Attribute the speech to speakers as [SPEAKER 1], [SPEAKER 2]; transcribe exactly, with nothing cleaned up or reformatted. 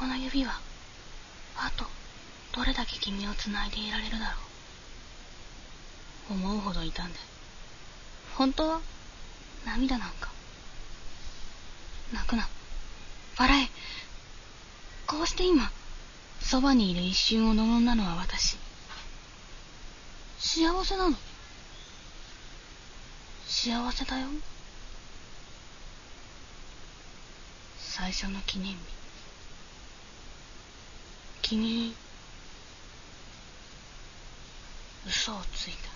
[SPEAKER 1] この指はあとどれだけ君をつないでいられるだろう。思うほど痛んで、本当は涙なんか。泣くな、笑え。こうして今そばにいる一瞬を望んだのは私。幸せなの。幸せだよ。最初の記念日、君嘘をついた。